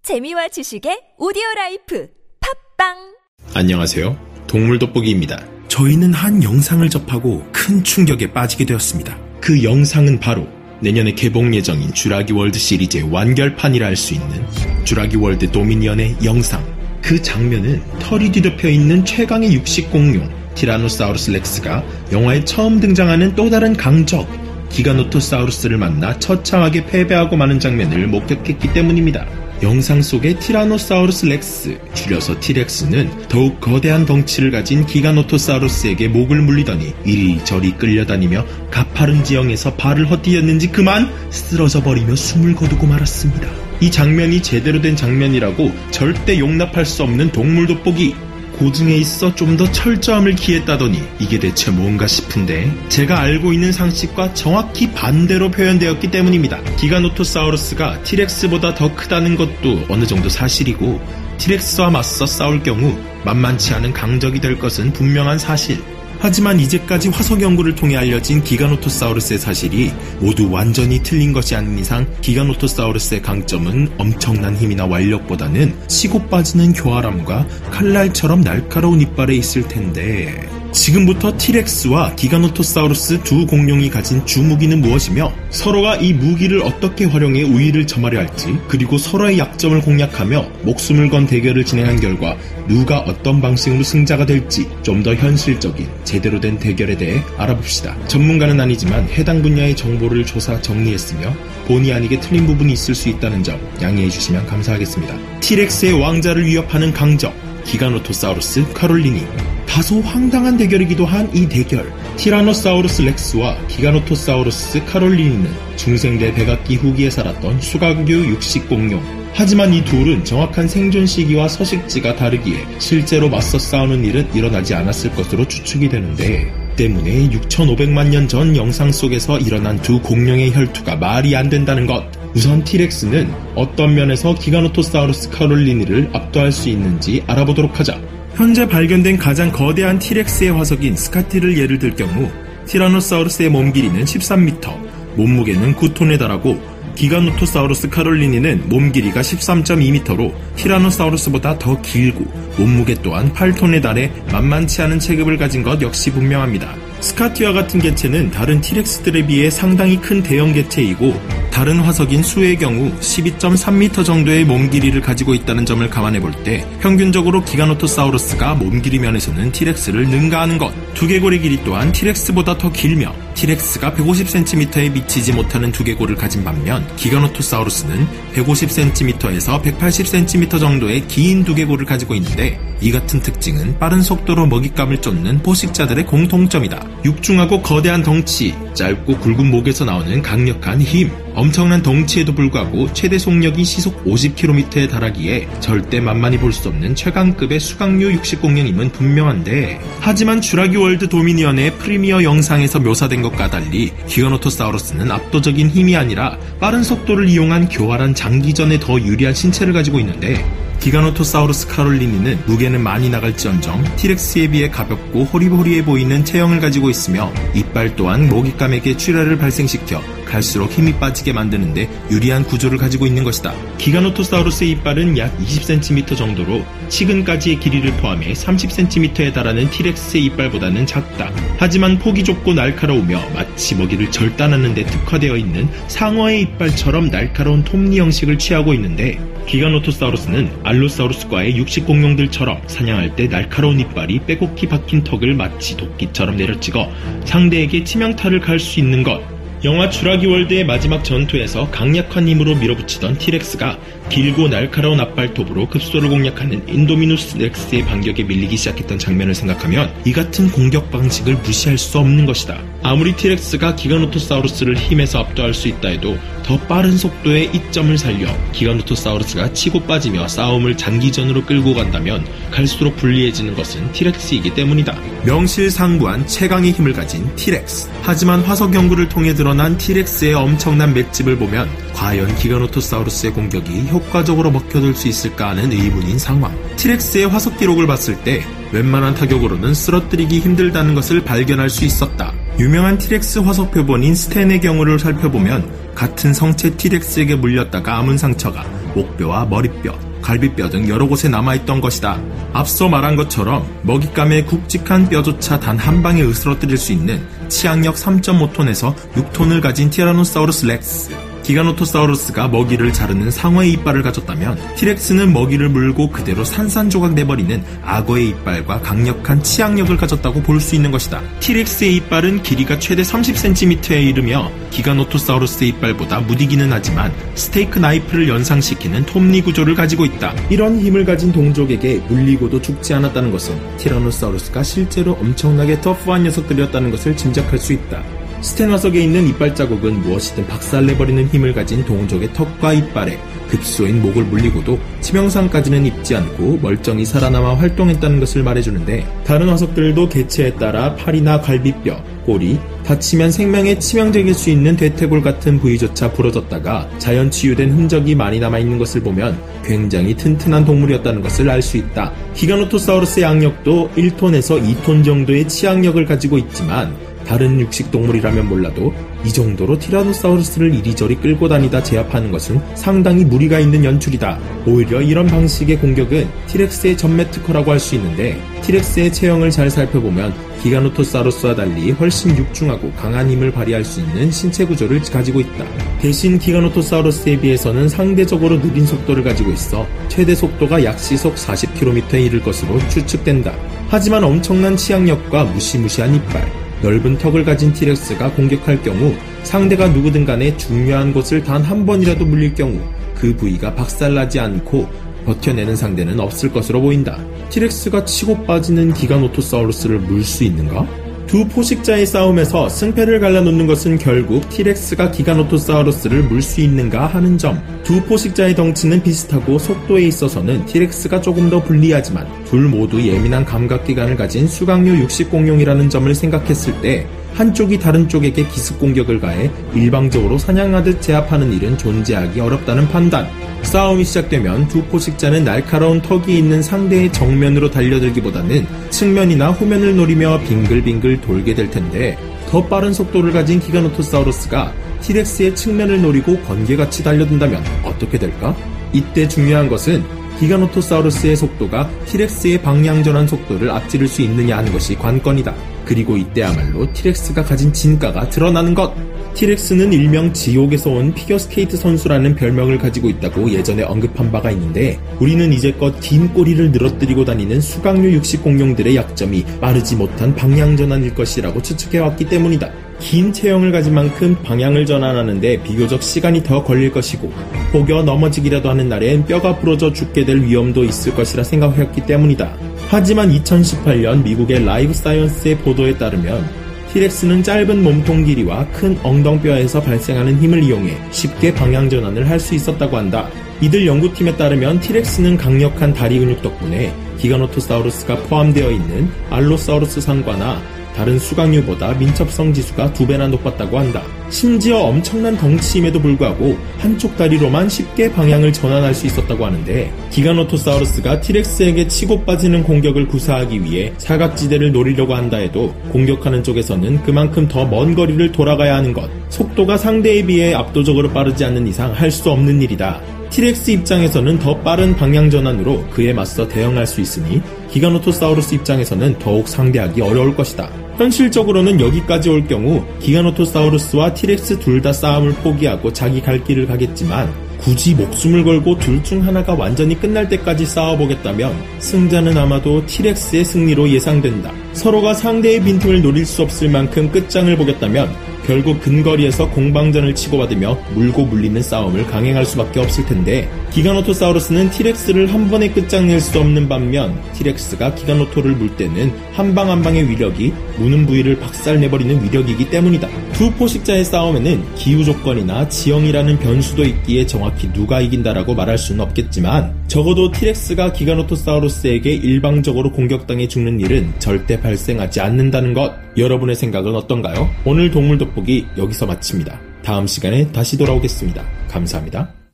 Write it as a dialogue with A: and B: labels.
A: 재미와 지식의 오디오라이프 팝빵.
B: 안녕하세요. 동물 돋보기입니다.
C: 저희는 한 영상을 접하고 큰 충격에 빠지게 되었습니다.
B: 그 영상은 바로 내년에 개봉 예정인 쥬라기 월드 시리즈의 완결판이라 할 수 있는 쥬라기 월드 도미니언의 영상. 그 장면은 털이 뒤덮여 있는 최강의 육식 공룡 티라노사우루스 렉스가 영화에 처음 등장하는 또 다른 강적 기가노토사우루스를 만나 처참하게 패배하고 마는 장면을 목격했기 때문입니다. 영상 속의 티라노사우루스 렉스, 줄여서 티렉스는 더욱 거대한 덩치를 가진 기가노토사우루스에게 목을 물리더니 이리저리 끌려다니며 가파른 지형에서 발을 헛디뎠는지 그만 쓰러져 버리며 숨을 거두고 말았습니다. 이 장면이 제대로 된 장면이라고 절대 용납할 수 없는 동물 돋보기. 고증에 있어 좀 더 철저함을 기했다더니 이게 대체 뭔가 싶은데 제가 알고 있는 상식과 정확히 반대로 표현되었기 때문입니다. 기가노토사우루스가 티렉스보다 더 크다는 것도 어느 정도 사실이고 티렉스와 맞서 싸울 경우 만만치 않은 강적이 될 것은 분명한 사실.
C: 하지만 이제까지 화석 연구를 통해 알려진 기가노토사우루스의 사실이 모두 완전히 틀린 것이 아닌 이상 기가노토사우루스의 강점은 엄청난 힘이나 완력보다는 치고 빠지는 교활함과 칼날처럼 날카로운 이빨에 있을 텐데 지금부터 티렉스와 기가노토사우루스 두 공룡이 가진 주무기는 무엇이며 서로가 이 무기를 어떻게 활용해 우위를 점하려 할지 그리고 서로의 약점을 공략하며 목숨을 건 대결을 진행한 결과 누가 어떤 방식으로 승자가 될지 좀 더 현실적인 제대로 된 대결에 대해 알아봅시다. 전문가는 아니지만 해당 분야의 정보를 조사 정리했으며 본의 아니게 틀린 부분이 있을 수 있다는 점 양해해 주시면 감사하겠습니다. 티렉스의 왕자를 위협하는 강적 기가노토사우루스 카롤리니. 다소 황당한 대결이기도 한 이 대결. 티라노사우루스 렉스와 기가노토사우루스 카롤리니는 중생대 백악기 후기에 살았던 수각류 육식 공룡. 하지만 이 둘은 정확한 생존 시기와 서식지가 다르기에 실제로 맞서 싸우는 일은 일어나지 않았을 것으로 추측이 되는데 때문에 6,500만 년 전 영상 속에서 일어난 두 공룡의 혈투가 말이 안 된다는 것. 우선 티렉스는 어떤 면에서 기가노토사우루스 카롤리니를 압도할 수 있는지 알아보도록 하자. 현재 발견된 가장 거대한 티렉스의 화석인 스카티를 예를 들 경우 티라노사우루스의 몸 길이는 13m, 몸무게는 9톤에 달하고 기가노토사우루스 카롤리니는 몸 길이가 13.2m로 티라노사우루스보다 더 길고 몸무게 또한 8톤에 달해 만만치 않은 체급을 가진 것 역시 분명합니다. 스카티와 같은 개체는 다른 티렉스들에 비해 상당히 큰 대형 개체이고 다른 화석인 수의 경우 12.3m 정도의 몸 길이를 가지고 있다는 점을 감안해 볼 때 평균적으로 기가노토사우루스가 몸 길이 면에서는 티렉스를 능가하는 것. 두개골의 길이 또한 티렉스보다 더 길며 티렉스가 150cm에 미치지 못하는 두개골을 가진 반면 기가노토사우루스는 150cm에서 180cm 정도의 긴 두개골을 가지고 있는데 이 같은 특징은 빠른 속도로 먹잇감을 쫓는 포식자들의 공통점이다. 육중하고 거대한 덩치, 짧고 굵은 목에서 나오는 강력한 힘, 엄청난 덩치에도 불구하고 최대 속력이 시속 50km에 달하기에 절대 만만히 볼 수 없는 최강급의 수각류 육식공룡임은 분명한데 하지만 쥬라기 월드 도미니언의 프리미어 영상에서 묘사된 것과 달리 기가노토사우루스는 압도적인 힘이 아니라 빠른 속도를 이용한 교활한 장기전에 더 유리한 신체를 가지고 있는데 기가노토사우루스 카롤리니는 무게는 많이 나갈지언정 티렉스에 비해 가볍고 호리호리해 보이는 체형을 가지고 있으며 이빨 또한 먹잇감에게 출혈을 발생시켜 갈수록 힘이 빠지게 만드는데 유리한 구조를 가지고 있는 것이다. 기가노토사우루스의 이빨은 약 20cm 정도로 치근까지의 길이를 포함해 30cm에 달하는 티렉스의 이빨보다는 작다. 하지만 폭이 좁고 날카로우며 마치 먹이를 절단하는 데 특화되어 있는 상어의 이빨처럼 날카로운 톱니 형식을 취하고 있는데 기가노토사우루스는 알로사우루스과의 육식 공룡들처럼 사냥할 때 날카로운 이빨이 빼곡히 박힌 턱을 마치 도끼처럼 내려찍어 상대에게 치명타를 갈 수 있는 것. 영화 쥬라기 월드의 마지막 전투에서 강력한 힘으로 밀어붙이던 티렉스가 길고 날카로운 앞발톱으로 급소를 공략하는 인도미누스 렉스의 반격에 밀리기 시작했던 장면을 생각하면 이 같은 공격 방식을 무시할 수 없는 것이다. 아무리 티렉스가 기가노토사우루스를 힘에서 압도할 수 있다 해도 더 빠른 속도의 이점을 살려 기가노토사우루스가 치고 빠지며 싸움을 장기전으로 끌고 간다면 갈수록 불리해지는 것은 티렉스이기 때문이다. 명실상부한 최강의 힘을 가진 티렉스. 하지만 화석 연구를 통해 드러난 티렉스의 엄청난 맷집을 보면 과연 기가노토사우루스의 공격이 효과적으로 먹혀들 수 있을까 하는 의문인 상황. 티렉스의 화석 기록을 봤을 때 웬만한 타격으로는 쓰러뜨리기 힘들다는 것을 발견할 수 있었다. 유명한 티렉스 화석 표본인 스탠의 경우를 살펴보면 같은 성체 티렉스에게 물렸다가 아문 상처가 목뼈와 머리뼈, 갈비뼈 등 여러 곳에 남아있던 것이다. 앞서 말한 것처럼 먹잇감의 굵직한 뼈조차 단 한 방에 으스러뜨릴 수 있는 치악력 3.5톤에서 6톤을 가진 티라노사우루스 렉스. 기가노토사우루스가 먹이를 자르는 상어의 이빨을 가졌다면 티렉스는 먹이를 물고 그대로 산산조각 내버리는 악어의 이빨과 강력한 치악력을 가졌다고 볼 수 있는 것이다. 티렉스의 이빨은 길이가 최대 30cm에 이르며 기가노토사우루스의 이빨보다 무디기는 하지만 스테이크 나이프를 연상시키는 톱니 구조를 가지고 있다. 이런 힘을 가진 동족에게 물리고도 죽지 않았다는 것은 티라노사우루스가 실제로 엄청나게 터프한 녀석들이었다는 것을 짐작할 수 있다. 스테나석에 있는 이빨 자국은 무엇이든 박살내버리는 힘을 가진 동족의 턱과 이빨에 급소인 목을 물리고도 치명상까지는 입지 않고 멀쩡히 살아남아 활동했다는 것을 말해주는데, 다른 화석들도 개체에 따라 팔이나 갈비뼈, 꼬리, 다치면 생명에 치명적일 수 있는 대퇴골 같은 부위조차 부러졌다가 자연 치유된 흔적이 많이 남아있는 것을 보면 굉장히 튼튼한 동물이었다는 것을 알 수 있다. 기가노토사우루스의 악력도 1톤에서 2톤 정도의 치악력을 가지고 있지만 다른 육식동물이라면 몰라도 이 정도로 티라노사우루스를 이리저리 끌고 다니다 제압하는 것은 상당히 무리가 있는 연출이다. 오히려 이런 방식의 공격은 티렉스의 전매 특허라고 할 수 있는데, 티렉스의 체형을 잘 살펴보면 기가노토사우루스와 달리 훨씬 육중하고 강한 힘을 발휘할 수 있는 신체 구조를 가지고 있다. 대신 기가노토사우루스에 비해서는 상대적으로 느린 속도를 가지고 있어 최대 속도가 약 시속 40km에 이를 것으로 추측된다. 하지만 엄청난 치악력과 무시무시한 이빨, 넓은 턱을 가진 티렉스가 공격할 경우 상대가 누구든 간에 중요한 곳을 단 한 번이라도 물릴 경우 그 부위가 박살나지 않고 버텨내는 상대는 없을 것으로 보인다. 티렉스가 치고 빠지는 기가노토사우루스를 물 수 있는가? 두 포식자의 싸움에서 승패를 갈라놓는 것은 결국 티렉스가 기가노토사우루스를 물 수 있는가 하는 점. 두 포식자의 덩치는 비슷하고 속도에 있어서는 티렉스가 조금 더 불리하지만 둘 모두 예민한 감각기관을 가진 수강류 육식공룡이라는 점을 생각했을 때 한쪽이 다른 쪽에게 기습공격을 가해 일방적으로 사냥하듯 제압하는 일은 존재하기 어렵다는 판단. 싸움이 시작되면 두 포식자는 날카로운 턱이 있는 상대의 정면으로 달려들기보다는 측면이나 후면을 노리며 빙글빙글 돌게 될 텐데, 더 빠른 속도를 가진 기가노토사우루스가 티렉스의 측면을 노리고 번개같이 달려든다면 어떻게 될까? 이때 중요한 것은 기가노토사우루스의 속도가 티렉스의 방향전환 속도를 앞지를 수 있느냐 하는 것이 관건이다. 그리고 이때야말로 티렉스가 가진 진가가 드러나는 것! 티렉스는 일명 지옥에서 온 피겨스케이트 선수라는 별명을 가지고 있다고 예전에 언급한 바가 있는데, 우리는 이제껏 긴 꼬리를 늘어뜨리고 다니는 수강류 육식공룡들의 약점이 빠르지 못한 방향전환일 것이라고 추측해왔기 때문이다. 긴 체형을 가진 만큼 방향을 전환하는데 비교적 시간이 더 걸릴 것이고, 혹여 넘어지기라도 하는 날엔 뼈가 부러져 죽게 될 위험도 있을 것이라 생각했기 때문이다. 하지만 2018년 미국의 라이브 사이언스의 보도에 따르면 티렉스는 짧은 몸통 길이와 큰 엉덩뼈에서 발생하는 힘을 이용해 쉽게 방향전환을 할 수 있었다고 한다. 이들 연구팀에 따르면 티렉스는 강력한 다리 근육 덕분에 기가노토사우루스가 포함되어 있는 알로사우루스 상과나 다른 수강류보다 민첩성 지수가 2배나 높았다고 한다. 심지어 엄청난 덩치임에도 불구하고 한쪽 다리로만 쉽게 방향을 전환할 수 있었다고 하는데, 기가노토사우루스가 티렉스에게 치고 빠지는 공격을 구사하기 위해 사각지대를 노리려고 한다 해도 공격하는 쪽에서는 그만큼 더 먼 거리를 돌아가야 하는 것, 속도가 상대에 비해 압도적으로 빠르지 않는 이상 할 수 없는 일이다. 티렉스 입장에서는 더 빠른 방향 전환으로 그에 맞서 대응할 수 있으니 기가노토사우루스 입장에서는 더욱 상대하기 어려울 것이다. 현실적으로는 여기까지 올 경우 기가노토사우루스와 티렉스 둘 다 싸움을 포기하고 자기 갈 길을 가겠지만, 굳이 목숨을 걸고 둘 중 하나가 완전히 끝날 때까지 싸워보겠다면 승자는 아마도 티렉스의 승리로 예상된다. 서로가 상대의 빈틈을 노릴 수 없을 만큼 끝장을 보겠다면 결국 근거리에서 공방전을 치고받으며 물고 물리는 싸움을 강행할 수밖에 없을 텐데, 기가노토사우루스는 티렉스를 한 번에 끝장낼 수 없는 반면 티렉스가 기가노토를 물 때는 한 방 한 방의 위력이 무는 부위를 박살내버리는 위력이기 때문이다. 두 포식자의 싸움에는 기후 조건이나 지형이라는 변수도 있기에 정확히 누가 이긴다라고 말할 수는 없겠지만, 적어도 티렉스가 기가노토사우루스에게 일방적으로 공격당해 죽는 일은 절대 발생하지 않는다는 것. 여러분의 생각은 어떤가요? 오늘 동물 돋보기 여기서 마칩니다. 다음 시간에 다시 돌아오겠습니다. 감사합니다.